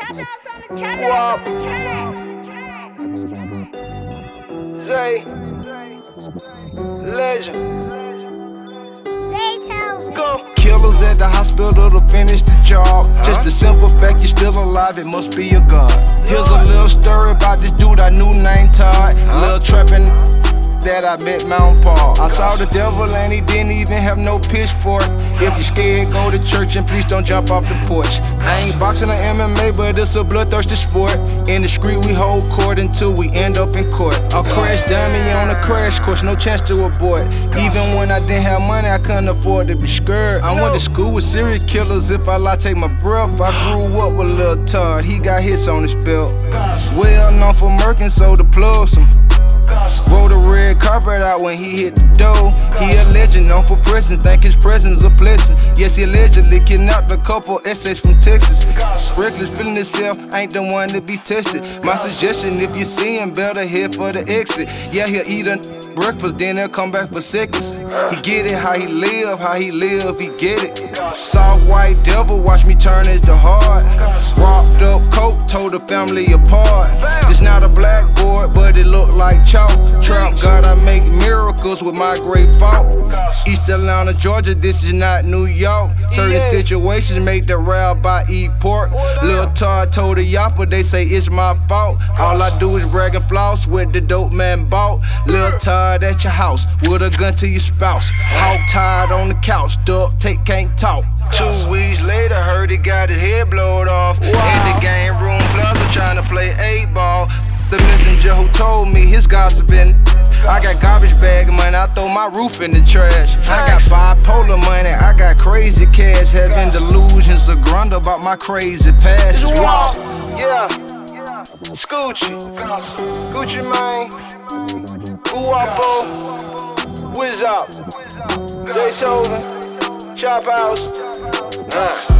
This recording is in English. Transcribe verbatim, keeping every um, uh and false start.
Wop. Zay. Legend. Go. Killers at the hospital to finish the job. Huh? Just the simple fact you're still alive, it must be a God. Here's a little story about this dude I knew named Todd. Huh? Little trappin' that I met Mount Paul. I saw the devil and he didn't even have no pitchfork. If you scared, go to church and please don't jump off the porch. I ain't boxing or M M A, but it's a bloodthirsty sport. In the street we hold court until we end up in court. A crash dummy on a crash course, no chance to abort. Even when I didn't have money, I couldn't afford to be scared. I went to school with serial killers, if I lie, take my breath. I grew up with Lil Todd, he got hits on his belt. Well known for murking, so the plugs him. Roll the red carpet out when he hit the door. He a legend, known for prison, think his presence a blessing. Yes, he allegedly kidnapped a couple essays from Texas. Reckless feeling himself, ain't the one to be tested. My suggestion, if you see him, better head for the exit. Yeah, he'll eat a breakfast, then he'll come back for seconds. He get it how he live, how he live, he get it. Soft white devil, watch me turn it to hard. Wrapped up coat, told the family apart. This not a blackboard, but it look like chalk. Trump God, I make miracles with my great fault. East Atlanta, Georgia, this is not New York. Certain situations make the rabbi eat pork. Lil Todd told the yapper, they say it's my fault. All I do is brag and floss with the dope man bought. Lil Todd at your house with a gun to your spouse. Hog tied on the couch, duck take, can't talk. Two weeks later, heard he got his head blowed off. Wow. In the game room plaza trying to play eight ball. The messenger who told me his gossiping. I got garbage bag money, I throw my roof in the trash. I got bipolar money, I got crazy cash. Having delusions of grunt about my crazy past. It's wild, yeah. Scoochie, Gucci Mane, Uwapo, Wiz Up, Jay Chosen, Chop House. Uh.